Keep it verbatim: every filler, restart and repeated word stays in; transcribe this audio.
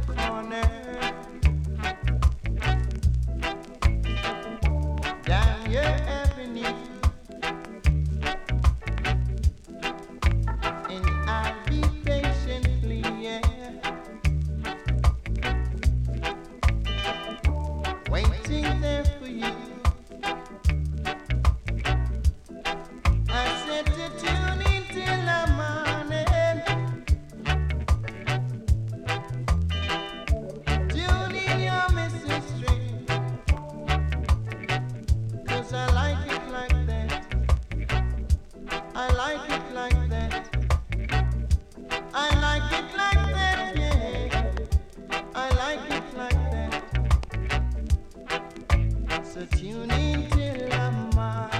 corner. Down your avenue, and I'll be patiently, yeah, waiting there for you. I said to tune in till the morning. Tune in your missing string, 'cause I like it like that. I like it like that. I like it like that, yeah. I like it like that. So tune in till I'm mine.